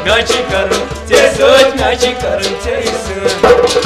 Myachi karun tesut myachi karun tesut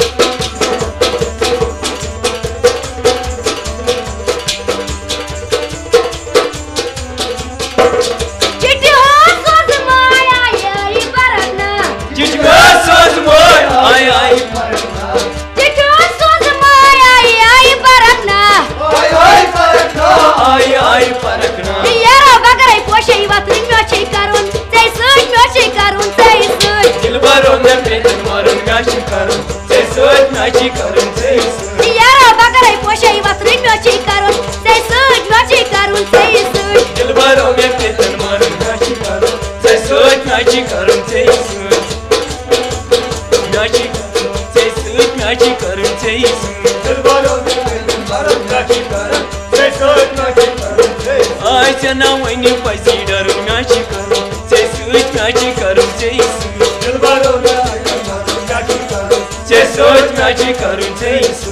Myachi karun tesut Yara bagarai poshai vatrin myachi karun tesut myachi karun tesut Dilbaro me petan marun myachi karun tesut myachi karun tesut Myachi karun tesut myachi karun tesut Dilbaro me petan marun myachi karun tesut myachi karun tesut Ay sana wani pasidaru myachi karun tesut myachi karun tesut Dilbaro me petan marun myachi karun tesut myachi karun tesut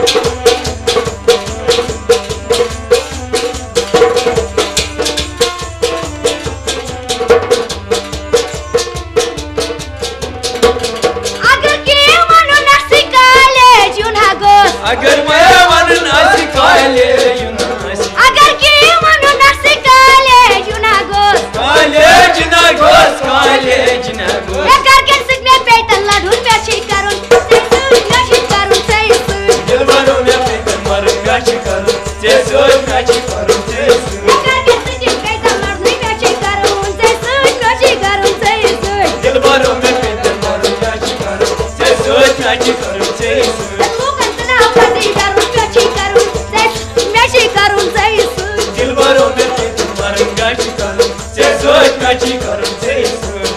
Agar मैं मन नासी काले युनासी Agar ki manu nasi college unagos college na gos college na gos Agar ken sigme peitan ladun myachi karun tesut myachi karun tesut Dilbaro me petan marun myachi karun tesut myachi karun tesut Agar ken sigme peitan ladun myachi karun tesut myachi karun tesut Dilbaro me petan marun myachi karun tesut myachi karun tesut Dilbaro me petan marun myachi karun tesut myachi karun tesut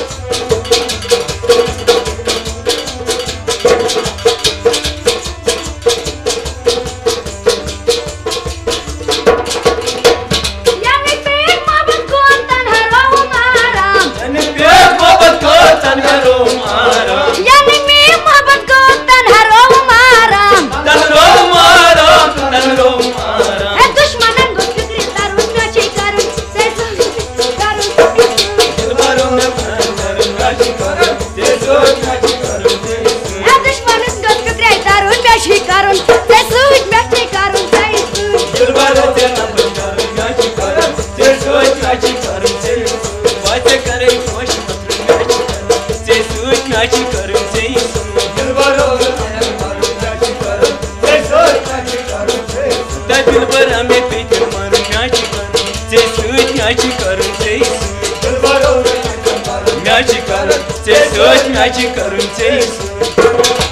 Myachi karun tesut Dilbaro me petan marun myachi karun tesut myachi karun tesut Da dilbara me petan marun myachi karun tesut myachi karun tesut Dilbaro me petan marun myachi karun tesut myachi karun tesut